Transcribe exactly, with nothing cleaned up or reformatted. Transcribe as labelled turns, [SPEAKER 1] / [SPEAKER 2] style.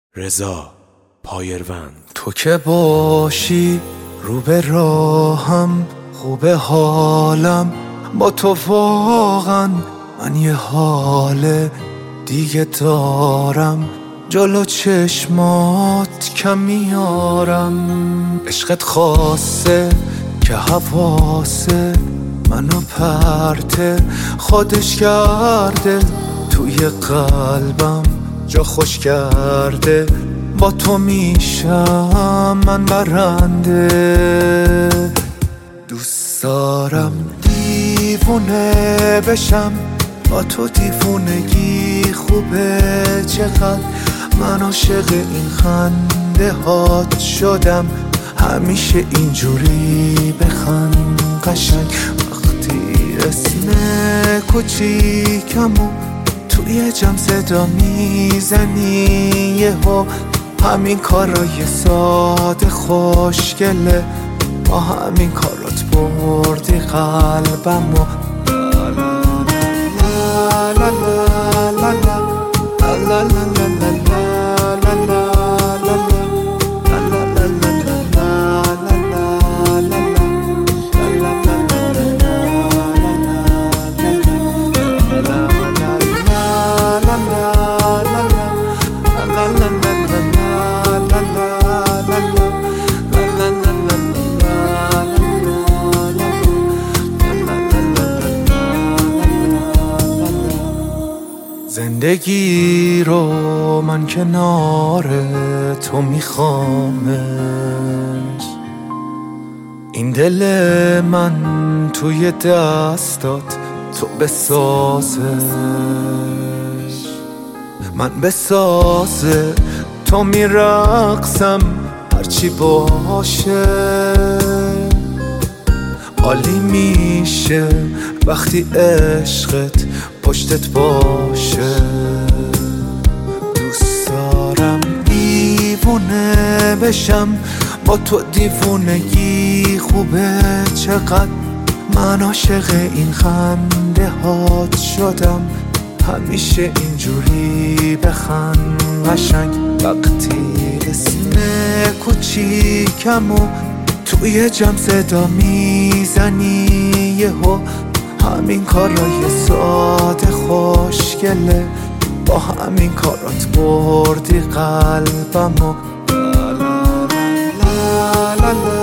[SPEAKER 1] رضا پایروند.
[SPEAKER 2] تو که باشی رو به راهم، خوب حالم با تو واقعا. من یه حال دیگه دارم، جلو چشمات کم میارم. عشقت خاصه که حواسه منو پرته خودش کرده، توی قلبم جا خوش کرده. با تو میشم من برنده، دوست دارم دیوونه بشم با تو. دیوونگی خوبه چقدر، من عاشق این خنده هات شدم. همیشه اینجوری بخند قشنگ، وقتی اسم کوچیکمو توی جمع صدا میزنی یهو. همین کارای ساده خوشگله، با همین کارات بردی قلبمو. لا لا لا لا لا لا لا لا زندگی رو من کنار تو میخوامش، این دل من توی دستات تو بسازش. من بسازه تو میرقصم هرچی باشه، عالی میشه وقتی عشقت پشتت باشه. دوست دارم دیوونه بشم با تو، دیوونگی خوبه چقدر. من عاشق این خنده هات شدم، همیشه اینجوری بخند قشنگ. وقتی اسم کوچیکمو توی جمع صدا میزنی یهو. همین کارای ساده خوشگله، با همین کارات بردی قلبمو. لا لا لا لا لا